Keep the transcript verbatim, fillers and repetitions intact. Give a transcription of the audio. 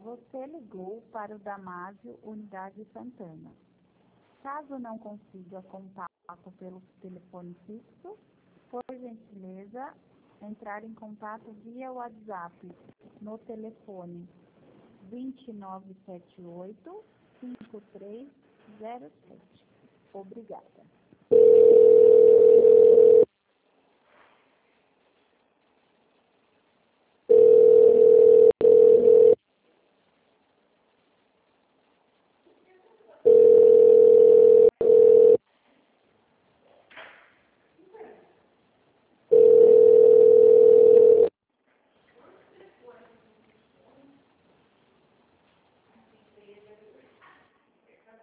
Você ligou para o Damásio Unidade Santana. Caso não consiga contato pelo telefone fixo, por gentileza, entrar em contato via WhatsApp no telefone dois nove sete oito, cinco três zero sete. Obrigada.